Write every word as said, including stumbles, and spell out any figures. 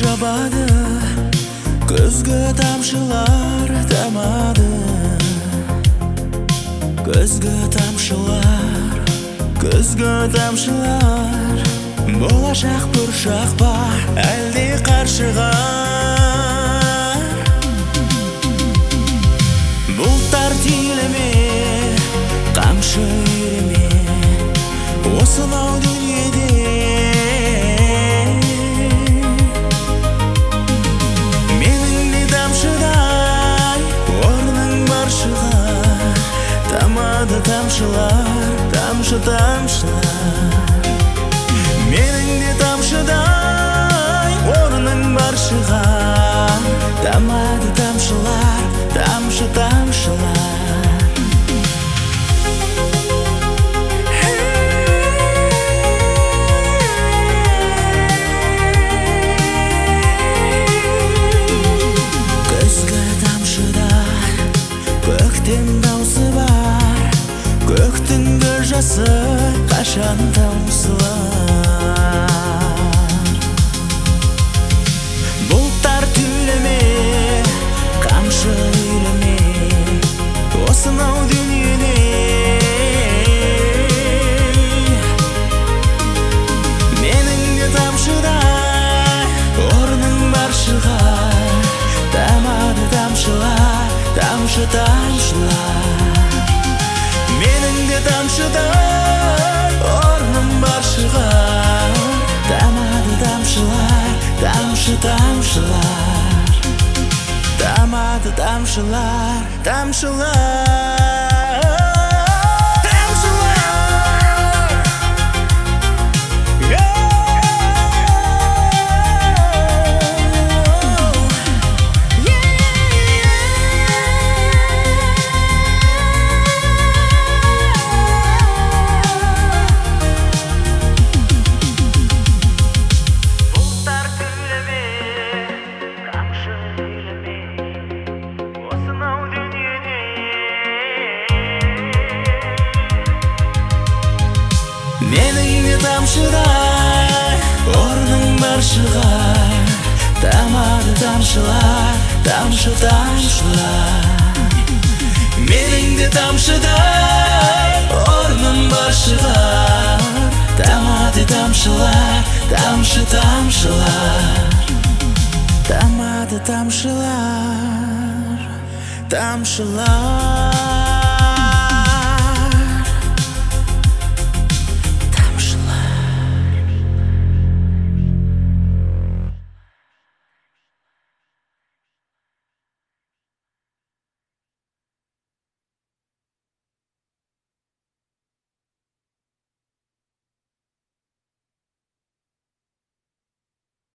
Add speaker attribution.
Speaker 1: жабады, көзге тамшылар тамады. Көзге тамшылар, көзге тамшылар. Болашақ бұршақ па, әлде қаршығар. Бұлттар тилеме, қамшы үйреме, осынау дүниеде. Менің де тамшыдай орның бар шығар. Тамады тамшылар, тамшы тамшылар. Менің де тамшыдай орның бар шығар. Тамады тамшылар, тамшы тамшылар. Көзге тамшыдай көктем даусы бар. Көктің жасы қашан таусылар. Бұлттар түйлеме, қамшы үйлеме, осынау дүниеде. Менің де тамшыдай орның бар шығар. Тамады тамшылар, тамшы тамшылар. Менің де тамшыдай орным бар шығар. Тамады тамшылар, тамшы тамшылар. Тамады тамшылар, тамшылар. Менің де тамшыдай орның бар шығар. Тамады тамшылар, тамшы тамшылар. Менің де тамшыдай орның бар шығар. Тамады тамшылар, тамшы тамшылар. Тамады тамшылар, тамшылар.